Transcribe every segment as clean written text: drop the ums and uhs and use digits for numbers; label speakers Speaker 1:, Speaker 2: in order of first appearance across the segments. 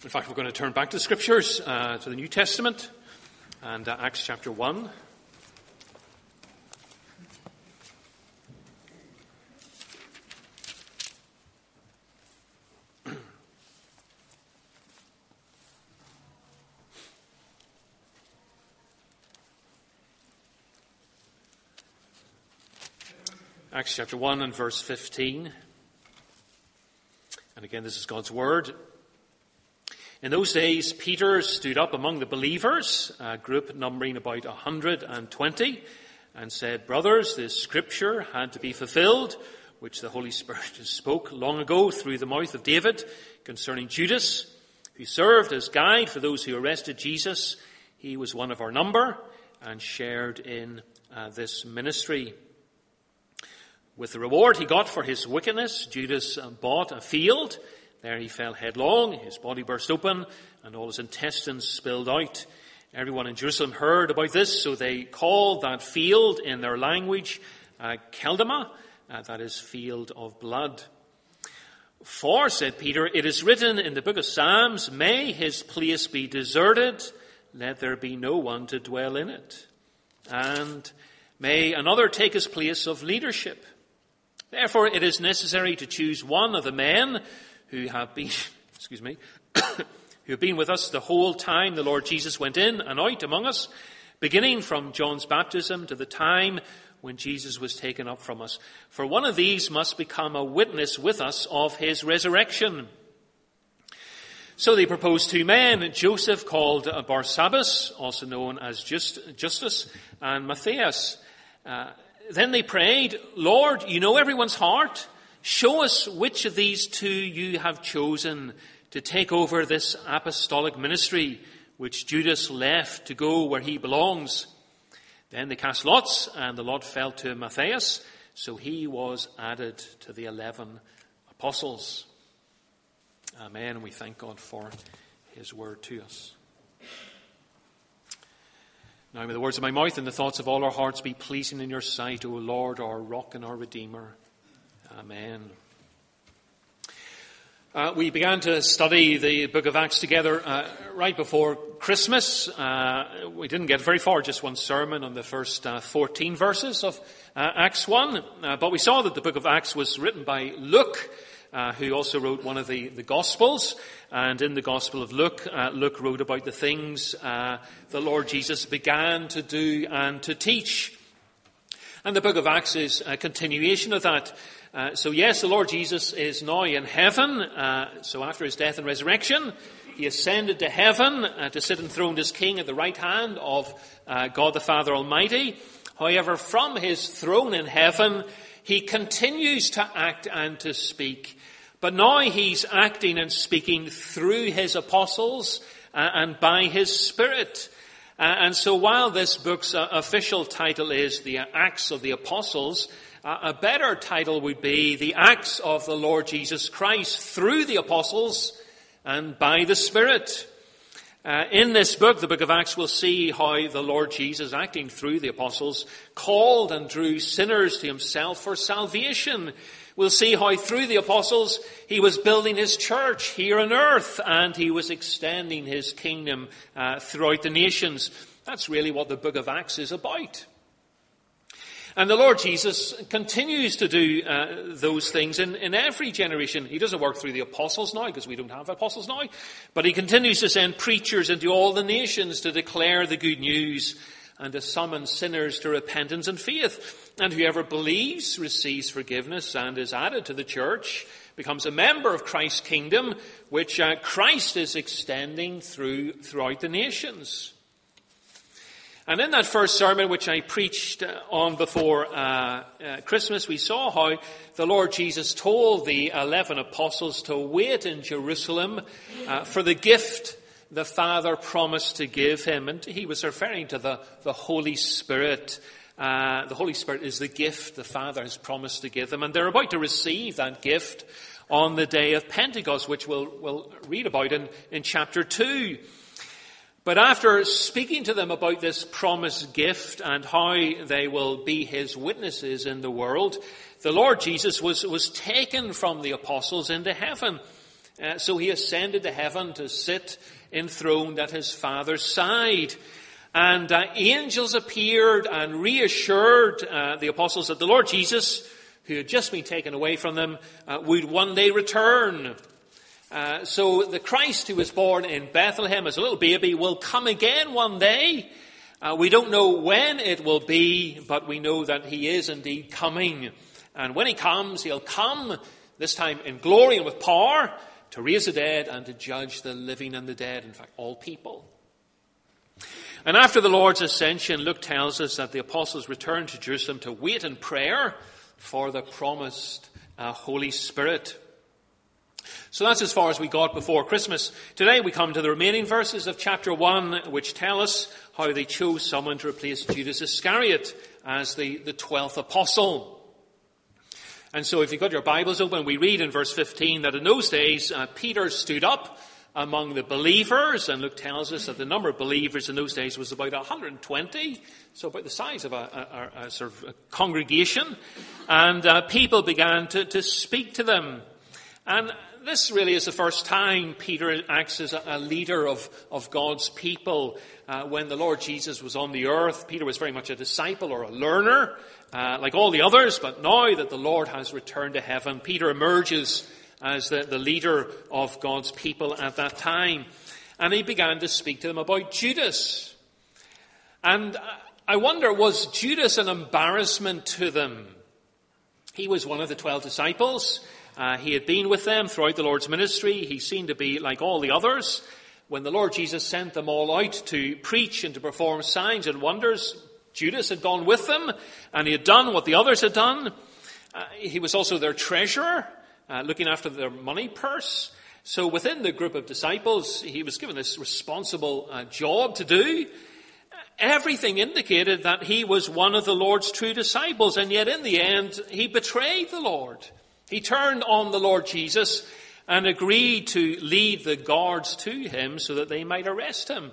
Speaker 1: In fact, we're going to turn back to the Scriptures, to the New Testament, and Acts chapter 1. Acts chapter 1 and verse 15. And again, this is God's word. In those days, Peter stood up among the believers, a group numbering about 120, and said, "Brothers, this scripture had to be fulfilled, which the Holy Spirit spoke long ago through the mouth of David concerning Judas, who served as guide for those who arrested Jesus. He was one of our number and shared in this ministry. With the reward he got for his wickedness, Judas bought a field. There he fell headlong, his body burst open, and all his intestines spilled out. Everyone in Jerusalem heard about this, so they called that field in their language Keldama, that is, field of blood. For, said Peter, it is written in the book of Psalms, may his place be deserted, let there be no one to dwell in it. And may another take his place of leadership. Therefore it is necessary to choose one of the men who have been, who have been with us the whole time the Lord Jesus went in and out among us, beginning from John's baptism to the time when Jesus was taken up from us. For one of these must become a witness with us of his resurrection." So they proposed two men, Joseph called Barsabbas, also known as Justus, and Matthias. Then they prayed, "Lord, you know everyone's heart. Show us which of these two you have chosen to take over this apostolic ministry, which Judas left to go where he belongs." Then they cast lots, and the lot fell to Matthias, so he was added to the 11 apostles. Amen. We thank God for his word to us. Now may the words of my mouth and the thoughts of all our hearts be pleasing in your sight, O Lord, our rock and our redeemer. Amen. We began to study the book of Acts together right before Christmas. We didn't get very far, just one sermon on the first 14 verses of Acts 1. But we saw that the book of Acts was written by Luke, who also wrote one of the Gospels. And in the Gospel of Luke, Luke wrote about the things the Lord Jesus began to do and to teach. And the book of Acts is a continuation of that. So yes, the Lord Jesus is now in heaven. So after his death and resurrection, he ascended to heaven to sit enthroned as king at the right hand of God the Father Almighty. However, from his throne in heaven, he continues to act and to speak. But now he's acting and speaking through his apostles and by his Spirit. And so while this book's official title is The Acts of the Apostles, a better title would be The Acts of the Lord Jesus Christ through the apostles and by the Spirit. In this book, the book of Acts, we'll see how the Lord Jesus, acting through the apostles, called and drew sinners to himself for salvation. We'll see how through the apostles he was building his church here on earth and he was extending his kingdom throughout the nations. That's really what the book of Acts is about. And the Lord Jesus continues to do those things in every generation. He doesn't work through the apostles now because we don't have apostles now. But he continues to send preachers into all the nations to declare the good news and to summon sinners to repentance and faith. And whoever believes receives forgiveness and is added to the church, becomes a member of Christ's kingdom, which Christ is extending throughout the nations. And in that first sermon, which I preached on before Christmas, we saw how the Lord Jesus told the 11 apostles to wait in Jerusalem for the gift the Father promised to give him. And he was referring to the Holy Spirit. The Holy Spirit is the gift the Father has promised to give them. And they're about to receive that gift on the day of Pentecost, which we'll read about in chapter 2. But after speaking to them about this promised gift and how they will be his witnesses in the world, the Lord Jesus was taken from the apostles into heaven. So he ascended to heaven to sit enthroned at his Father's side. And angels appeared and reassured the apostles that the Lord Jesus, who had just been taken away from them, would one day return. So the Christ who was born in Bethlehem as a little baby will come again one day. We don't know when it will be, but we know that he is indeed coming. And when he comes, he'll come, this time in glory and with power, to raise the dead and to judge the living and the dead, in fact, all people. And after the Lord's ascension, Luke tells us that the apostles returned to Jerusalem to wait in prayer for the promised Holy Spirit. So that's as far as we got before Christmas. Today we come to the remaining verses of chapter 1, which tell us how they chose someone to replace Judas Iscariot as the 12th apostle. And so if you've got your Bibles open, we read in verse 15 that in those days Peter stood up among the believers, and Luke tells us that the number of believers in those days was about 120, so about the size of a sort of a congregation, and people began to speak to them. And this really is the first time Peter acts as a leader of God's people. When the Lord Jesus was on the earth, Peter was very much a disciple or a learner, like all the others, but now that the Lord has returned to heaven, Peter emerges as the leader of God's people at that time. And he began to speak to them about Judas. And I wonder, was Judas an embarrassment to them? He was one of the 12 disciples. He had been with them throughout the Lord's ministry. He seemed to be like all the others. When the Lord Jesus sent them all out to preach and to perform signs and wonders, Judas had gone with them, and he had done what the others had done. He was also their treasurer, looking after their money purse. So within the group of disciples, he was given this responsible job to do. Everything indicated that he was one of the Lord's true disciples, and yet in the end, he betrayed the Lord. He turned on the Lord Jesus and agreed to lead the guards to him so that they might arrest him.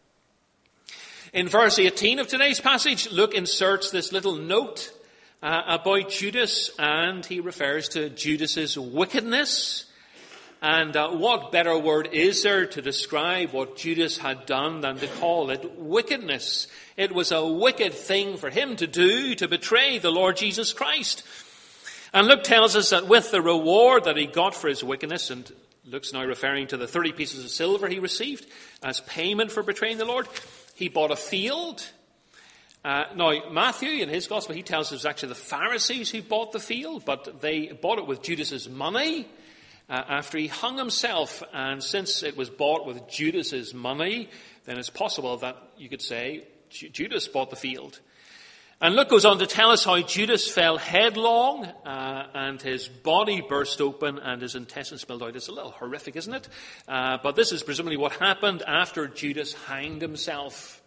Speaker 1: In verse 18 of today's passage, Luke inserts this little note about Judas, and he refers to Judas's wickedness. And what better word is there to describe what Judas had done than to call it wickedness? It was a wicked thing for him to do, to betray the Lord Jesus Christ. And Luke tells us that with the reward that he got for his wickedness, and Luke's now referring to the 30 pieces of silver he received as payment for betraying the Lord, he bought a field. Now, Matthew, in his gospel, he tells us it was actually the Pharisees who bought the field, but they bought it with Judas's money after he hung himself. And since it was bought with Judas's money, then it's possible that you could say Judas bought the field. And Luke goes on to tell us how Judas fell headlong and his body burst open and his intestines spilled out. It's a little horrific, isn't it? But this is presumably what happened after Judas hanged himself.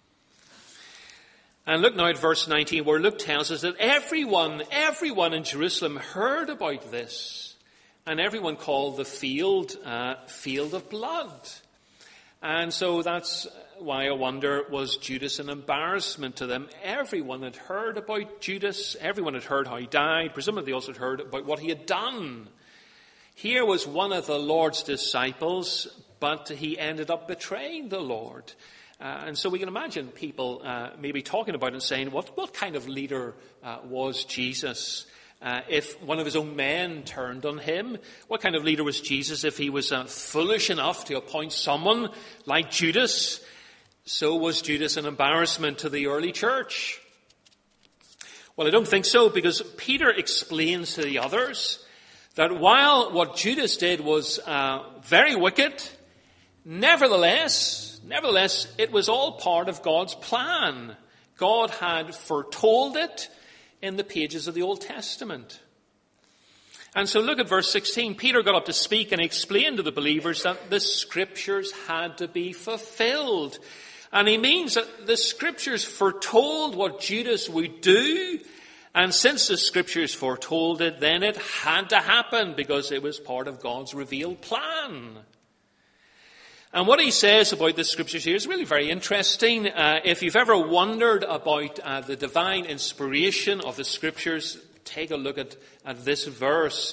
Speaker 1: And look now at verse 19, where Luke tells us that everyone in Jerusalem heard about this. And everyone called the field Field of Blood. And so that's why I wonder, was Judas an embarrassment to them? Everyone had heard about Judas. Everyone had heard how he died. Presumably they also had heard about what he had done. Here was one of the Lord's disciples, but he ended up betraying the Lord. And so we can imagine people maybe talking about it and saying, what kind of leader was Jesus? If one of his own men turned on him, what kind of leader was Jesus if he was foolish enough to appoint someone like Judas? So was Judas an embarrassment to the early church? Well, I don't think so, because Peter explains to the others that while what Judas did was very wicked, nevertheless, it was all part of God's plan. God had foretold it in the pages of the Old Testament. And so look at verse 16. Peter got up to speak and explained to the believers that the Scriptures had to be fulfilled. And he means that the Scriptures foretold what Judas would do. And since the Scriptures foretold it, then it had to happen because it was part of God's revealed plan. And what he says about the Scriptures here is really very interesting. If you've ever wondered about the divine inspiration of the Scriptures, take a look at this verse.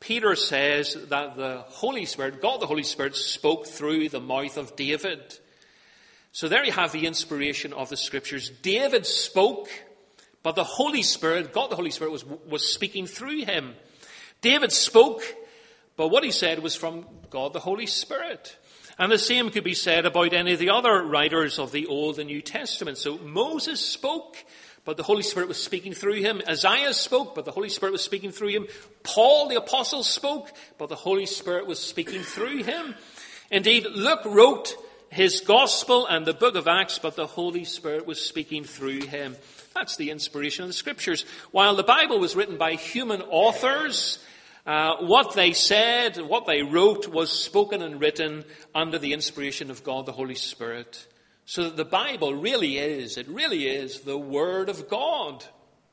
Speaker 1: Peter says that the Holy Spirit, God the Holy Spirit, spoke through the mouth of David. So there you have the inspiration of the Scriptures. David spoke, but the Holy Spirit, God the Holy Spirit, was speaking through him. David spoke, but what he said was from God the Holy Spirit. And the same could be said about any of the other writers of the Old and New Testament. So Moses spoke, but the Holy Spirit was speaking through him. Isaiah spoke, but the Holy Spirit was speaking through him. Paul the Apostle spoke, but the Holy Spirit was speaking through him. Indeed, Luke wrote his Gospel and the book of Acts, but the Holy Spirit was speaking through him. That's the inspiration of the Scriptures. While the Bible was written by human authors, what they said, what they wrote was spoken and written under the inspiration of God the Holy Spirit. So that the Bible really is the Word of God.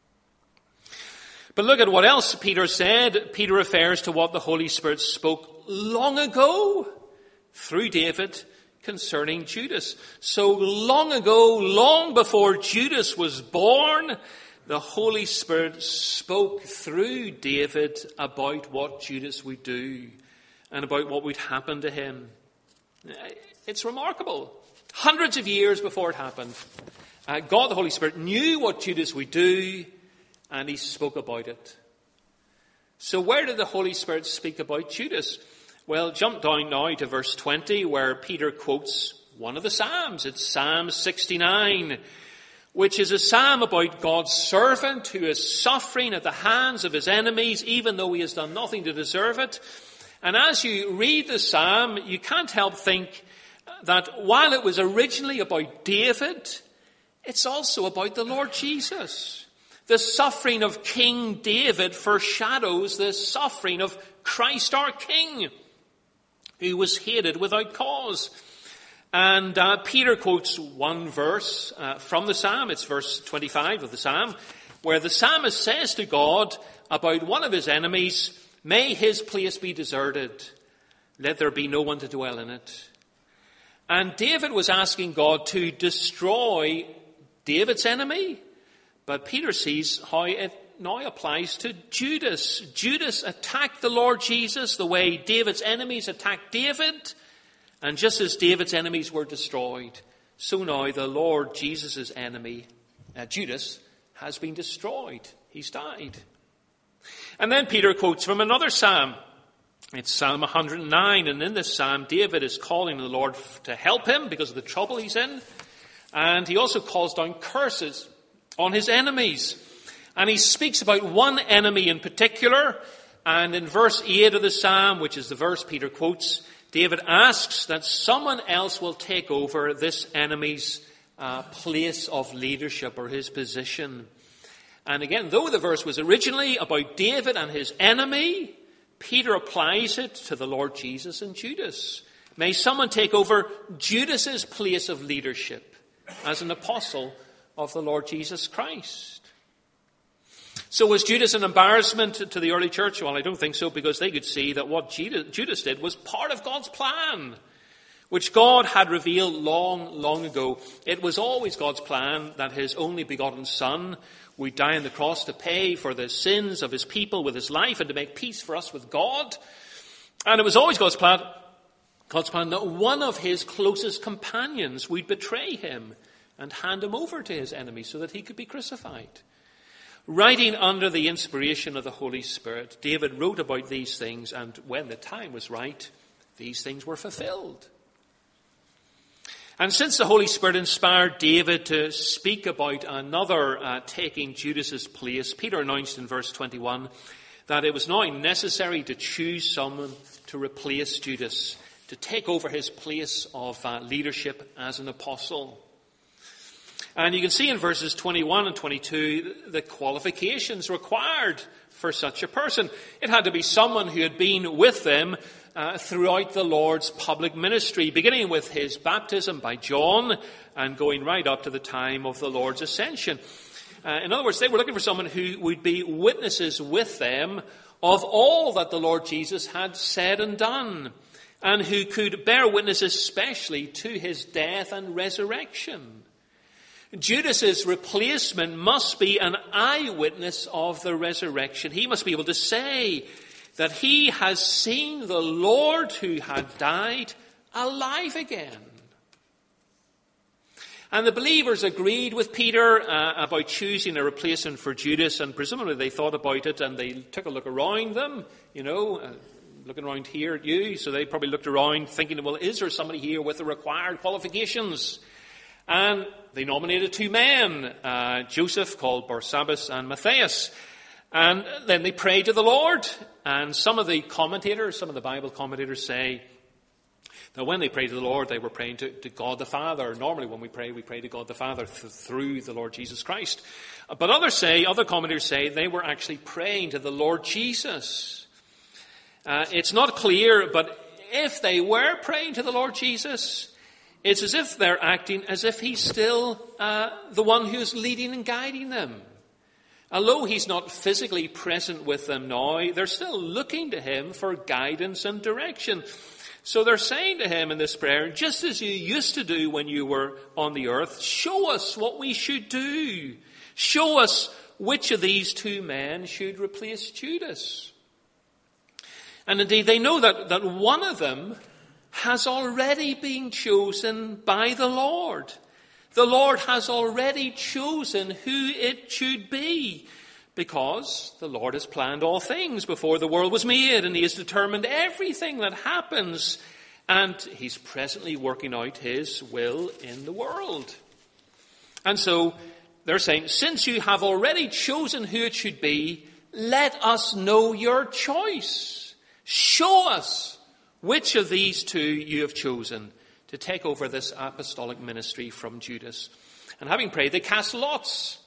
Speaker 1: But look at what else Peter said. Peter refers to what the Holy Spirit spoke long ago through David concerning Judas. So long ago, long before Judas was born, the Holy Spirit spoke through David about what Judas would do and about what would happen to him. It's remarkable. Hundreds of years before it happened, God the Holy Spirit knew what Judas would do, and he spoke about it. So where did the Holy Spirit speak about Judas? Well, jump down now to verse 20, where Peter quotes one of the Psalms. It's Psalm 69, which is a psalm about God's servant who is suffering at the hands of his enemies, even though he has done nothing to deserve it. And as you read the psalm, you can't help think that while it was originally about David, it's also about the Lord Jesus. The suffering of King David foreshadows the suffering of Christ our King, who was hated without cause. And Peter quotes one verse from the psalm. It's verse 25 of the psalm, where the psalmist says to God about one of his enemies, "May his place be deserted. Let there be no one to dwell in it." And David was asking God to destroy David's enemy. But Peter sees how it now applies to Judas. Judas attacked the Lord Jesus the way David's enemies attacked David. And just as David's enemies were destroyed, so now the Lord Jesus' enemy, Judas, has been destroyed. He's died. And then Peter quotes from another psalm. It's Psalm 109, and in this psalm, David is calling the Lord to help him because of the trouble he's in. And he also calls down curses on his enemies. And he speaks about one enemy in particular. And in verse 8 of the psalm, which is the verse Peter quotes, David asks that someone else will take over this enemy's place of leadership or his position. And again, though the verse was originally about David and his enemy, Peter applies it to the Lord Jesus and Judas. May someone take over Judas's place of leadership as an apostle of the Lord Jesus Christ. So was Judas an embarrassment to the early church? Well, I don't think so, because they could see that what Judas did was part of God's plan, which God had revealed long, long ago. It was always God's plan that his only begotten Son would die on the cross to pay for the sins of his people with his life and to make peace for us with God. And it was always God's plan that one of his closest companions would betray him and hand him over to his enemies so that he could be crucified. Writing under the inspiration of the Holy Spirit, David wrote about these things, and when the time was right, these things were fulfilled. And since the Holy Spirit inspired David to speak about another taking Judas's place, Peter announced in verse 21 that it was now necessary to choose someone to replace Judas, to take over his place of leadership as an apostle. And you can see in verses 21 and 22 the qualifications required for such a person. It had to be someone who had been with them throughout the Lord's public ministry, beginning with his baptism by John and going right up to the time of the Lord's ascension. In other words, they were looking for someone who would be witnesses with them of all that the Lord Jesus had said and done, and who could bear witness especially to his death and resurrection. Judas's replacement must be an eyewitness of the resurrection. He must be able to say, that he has seen the Lord who had died alive again. And the believers agreed with Peter about choosing a replacement for Judas, and presumably they thought about it and they took a look around them, looking around here at you. So they probably looked around thinking, well, is there somebody here with the required qualifications? And they nominated two men, Joseph, called Barsabbas, and Matthias. And then they prayed to the Lord. And some of the Bible commentators say that when they prayed to the Lord, they were praying to God the Father. Normally when we pray to God the Father through the Lord Jesus Christ. But other commentators say they were actually praying to the Lord Jesus. It's not clear, but if they were praying to the Lord Jesus, it's as if they're acting as if he's still the one who's leading and guiding them. Although he's not physically present with them now, they're still looking to him for guidance and direction. So they're saying to him in this prayer, just as you used to do when you were on the earth, show us what we should do. Show us which of these two men should replace Judas. And indeed, they know that one of them has already been chosen by the Lord. The Lord has already chosen who it should be, because the Lord has planned all things before the world was made, and he has determined everything that happens, and he's presently working out his will in the world. And so they're saying, since you have already chosen who it should be, let us know your choice. Show us which of these two you have chosen to take over this apostolic ministry from Judas. And having prayed, they cast lots.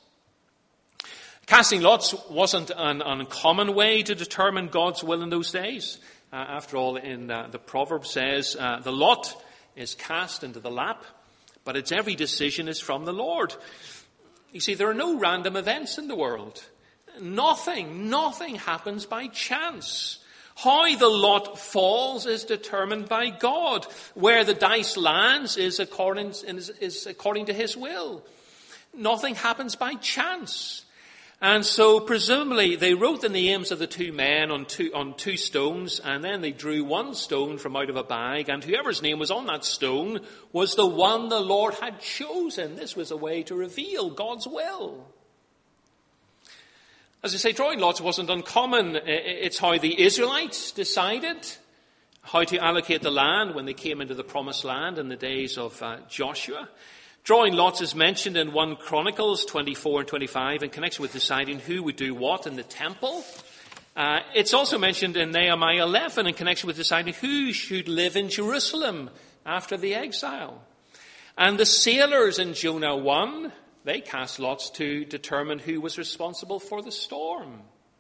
Speaker 1: Casting lots wasn't an uncommon way to determine God's will in those days. After all, in the proverb says, the lot is cast into the lap, but its every decision is from the Lord. You see, there are no random events in the world. Nothing happens by chance. How the lot falls is determined by God. Where the dice lands is according to his will. Nothing happens by chance. And so presumably they wrote the names of the two men on two stones, and then they drew one stone from out of a bag, and whoever's name was on that stone was the one the Lord had chosen. This was a way to reveal God's will. As I say, drawing lots wasn't uncommon. It's how the Israelites decided how to allocate the land when they came into the promised land in the days of Joshua. Drawing lots is mentioned in 1 Chronicles 24 and 25 in connection with deciding who would do what in the temple. It's also mentioned in Nehemiah 11 in connection with deciding who should live in Jerusalem after the exile. And the sailors in Jonah 1, they cast lots to determine who was responsible for the storm.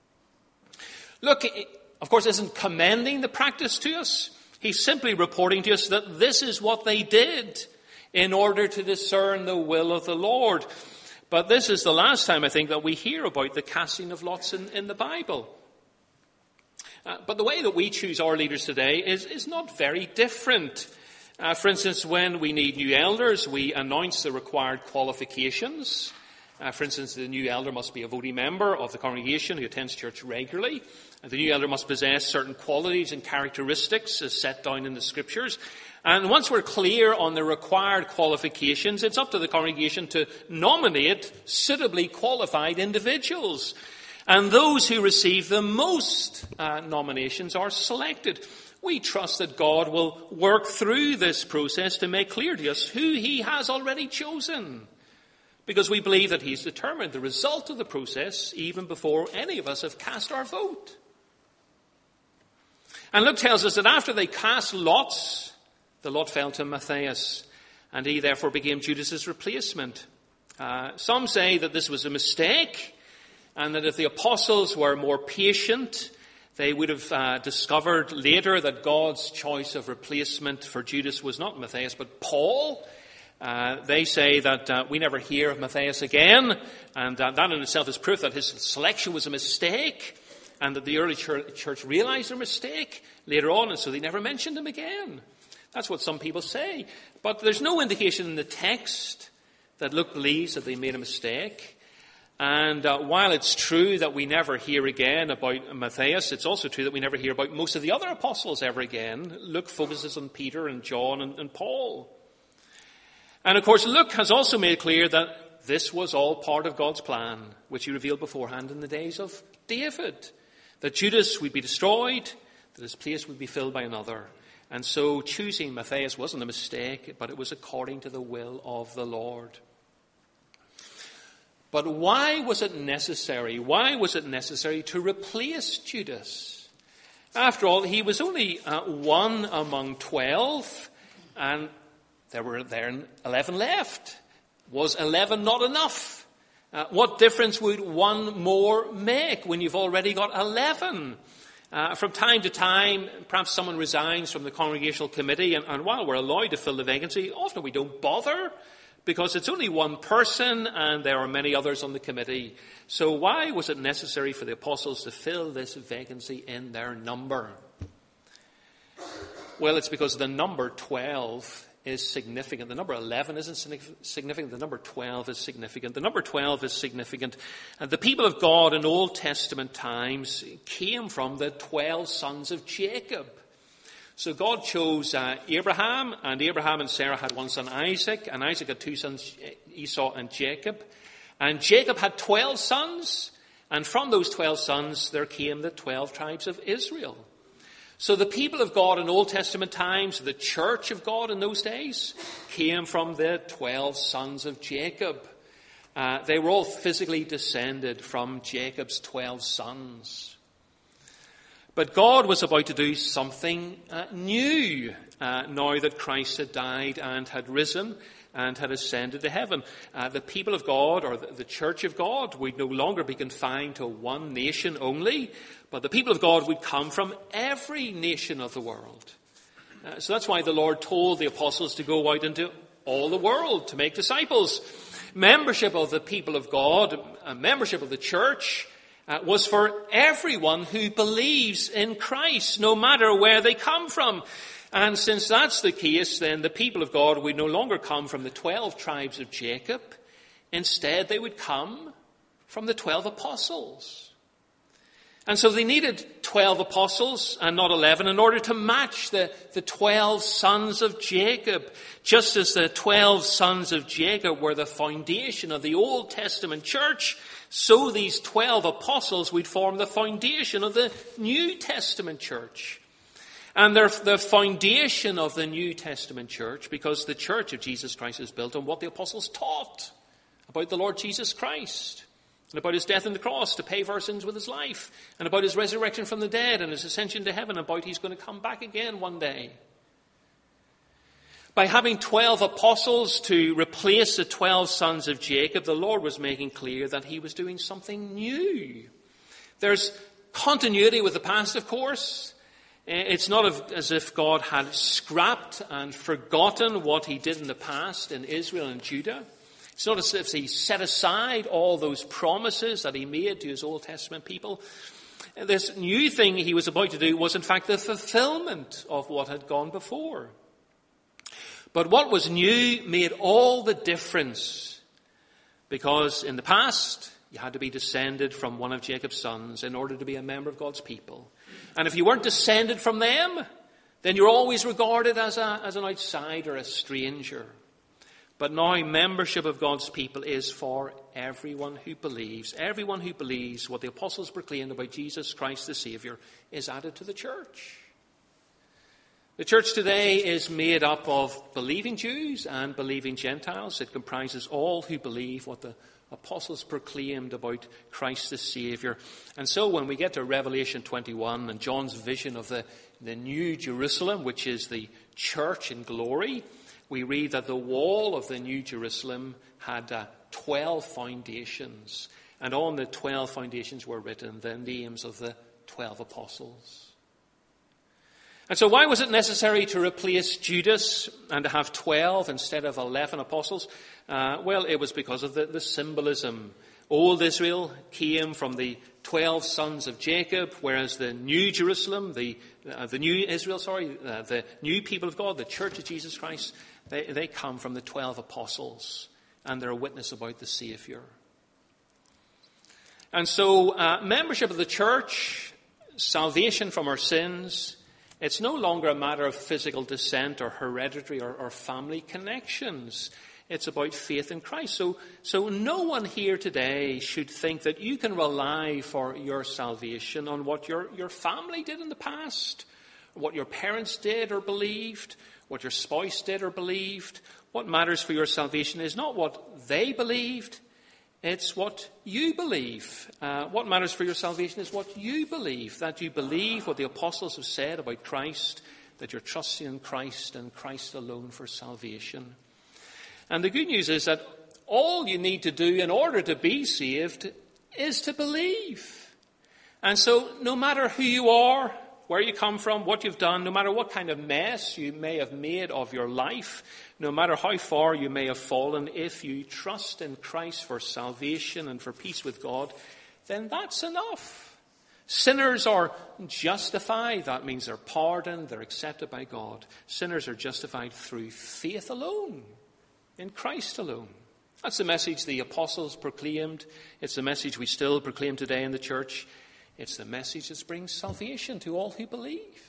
Speaker 1: Look, of course, isn't commending the practice to us. He's simply reporting to us that this is what they did in order to discern the will of the Lord. But this is the last time, I think, that we hear about the casting of lots in the Bible. But the way that we choose our leaders today is not very different. For instance, when we need new elders, we announce the required qualifications. For instance, the new elder must be a voting member of the congregation who attends church regularly. The new elder must possess certain qualities and characteristics as set down in the Scriptures. And once we're clear on the required qualifications, it's up to the congregation to nominate suitably qualified individuals. And those who receive the most nominations are selected. We trust that God will work through this process to make clear to us who he has already chosen, because we believe that he's determined the result of the process even before any of us have cast our vote. And Luke tells us that after they cast lots, the lot fell to Matthias, and he therefore became Judas's replacement. Some say that this was a mistake, and that if the apostles were more patient, they would have discovered later that God's choice of replacement for Judas was not Matthias, but Paul. They say that we never hear of Matthias again, and that in itself is proof that his selection was a mistake, and that the early church realized their mistake later on, and so they never mentioned him again. That's what some people say. But there's no indication in the text that Luke believes that they made a mistake. And while it's true that we never hear again about Matthias, it's also true that we never hear about most of the other apostles ever again. Luke focuses on Peter and John and Paul. And of course, Luke has also made clear that this was all part of God's plan, which he revealed beforehand in the days of David. That Judas would be destroyed, that his place would be filled by another. And so choosing Matthias wasn't a mistake, but it was according to the will of the Lord. But why was it necessary? Why was it necessary to replace Judas? After all, he was only one among 12, and there were 11 left. Was 11 not enough? What difference would one more make when you've already got 11? From time to time, perhaps someone resigns from the congregational committee, and while we're allowed to fill the vacancy, often we don't bother, because it's only one person and there are many others on the committee. So why was it necessary for the apostles to fill this vacancy in their number? Well, it's because the number 12 is significant. The number 11 isn't significant. The number 12 is significant. The number 12 is significant. And the people of God in Old Testament times came from the 12 sons of Jacob. So God chose Abraham, and Abraham and Sarah had one son, Isaac, and Isaac had two sons, Esau and Jacob. And Jacob had 12 sons, and from those 12 sons there came the 12 tribes of Israel. So the people of God in Old Testament times, the church of God in those days, came from the 12 sons of Jacob. They were all physically descended from Jacob's 12 sons. But God was about to do something new now that Christ had died and had risen and had ascended to heaven. The people of God, or the church of God, would no longer be confined to one nation only, but the people of God would come from every nation of the world. So that's why the Lord told the apostles to go out into all the world to make disciples. Membership of the people of God, membership of the church, was for everyone who believes in Christ, no matter where they come from. And since that's the case, then the people of God would no longer come from the 12 tribes of Jacob. Instead, they would come from the 12 apostles. And so they needed 12 apostles and not 11 in order to match the 12 sons of Jacob. Just as the 12 sons of Jacob were the foundation of the Old Testament church, so these 12 apostles would form the foundation of the New Testament church. And they're the foundation of the New Testament church because the church of Jesus Christ is built on what the apostles taught about the Lord Jesus Christ, and about his death on the cross to pay for our sins with his life, and about his resurrection from the dead and his ascension to heaven, and about he's going to come back again one day. By having 12 apostles to replace the 12 sons of Jacob, the Lord was making clear that he was doing something new. There's continuity with the past, of course. It's not as if God had scrapped and forgotten what he did in the past in Israel and Judah. It's not as if he set aside all those promises that he made to his Old Testament people. This new thing he was about to do was in fact the fulfillment of what had gone before. But what was new made all the difference, because in the past you had to be descended from one of Jacob's sons in order to be a member of God's people. And if you weren't descended from them, then you're always regarded as an outsider, a stranger. But now membership of God's people is for everyone who believes. Everyone who believes what the apostles proclaimed about Jesus Christ the Saviour is added to the church. The church today is made up of believing Jews and believing Gentiles. It comprises all who believe what the apostles proclaimed about Christ the Saviour. And so when we get to Revelation 21 and John's vision of the New Jerusalem, which is the church in glory, we read that the wall of the New Jerusalem had 12 foundations. And on the 12 foundations were written the names of the 12 apostles. And so why was it necessary to replace Judas and to have 12 instead of 11 apostles? Well, it was because of the symbolism. Old Israel came from the 12 sons of Jacob, whereas the New Jerusalem, the new Israel, the new people of God, the church of Jesus Christ, they come from the 12 apostles, and they're a witness about the Saviour. And so membership of the church, salvation from our sins, it's no longer a matter of physical descent or hereditary or family connections. It's about faith in Christ. So no one here today should think that you can rely for your salvation on what your family did in the past, what your parents did or believed, what your spouse did or believed. What matters for your salvation is not what they believed, it's what you believe. What matters for your salvation is what you believe, that you believe what the apostles have said about Christ, that you're trusting in Christ and Christ alone for salvation. And the good news is that all you need to do in order to be saved is to believe. And so no matter who you are, where you come from, what you've done, no matter what kind of mess you may have made of your life, no matter how far you may have fallen, if you trust in Christ for salvation and for peace with God, then that's enough. Sinners are justified. That means they're pardoned, they're accepted by God. Sinners are justified through faith alone, in Christ alone. That's the message the apostles proclaimed. It's the message we still proclaim today in the church. It's the message that brings salvation to all who believe.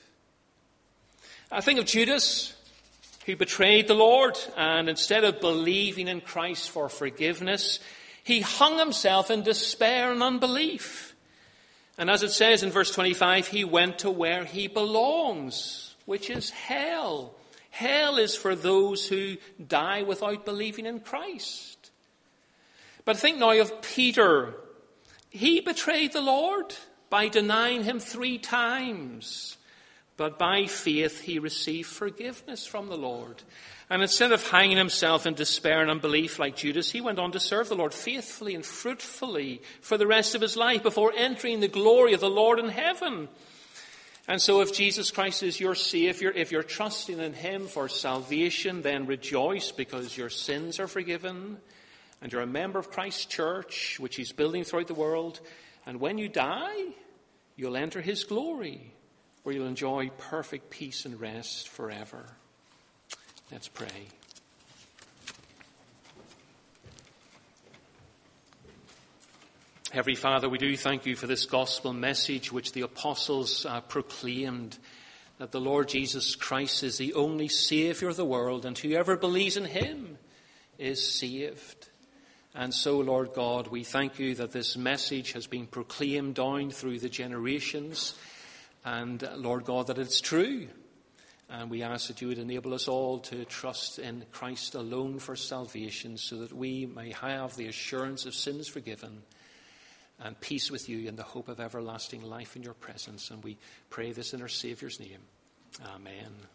Speaker 1: I think of Judas, who betrayed the Lord, and instead of believing in Christ for forgiveness, he hung himself in despair and unbelief. And as it says in verse 25, he went to where he belongs, which is hell. Hell is for those who die without believing in Christ. But think now of Peter. He betrayed the Lord by denying him 3 times. But by faith he received forgiveness from the Lord. And instead of hanging himself in despair and unbelief like Judas, he went on to serve the Lord faithfully and fruitfully for the rest of his life before entering the glory of the Lord in heaven. And so if Jesus Christ is your Savior, if you're trusting in him for salvation, then rejoice because your sins are forgiven and you're a member of Christ's church, which he's building throughout the world. And when you die, you'll enter his glory, where you'll enjoy perfect peace and rest forever. Let's pray. Heavenly Father, we do thank you for this gospel message which the apostles proclaimed, that the Lord Jesus Christ is the only Saviour of the world, and whoever believes in him is saved. And so, Lord God, we thank you that this message has been proclaimed down through the generations, and Lord God, that it's true. And we ask that you would enable us all to trust in Christ alone for salvation, so that we may have the assurance of sins forgiven and peace with you in the hope of everlasting life in your presence. And we pray this in our Saviour's name. Amen.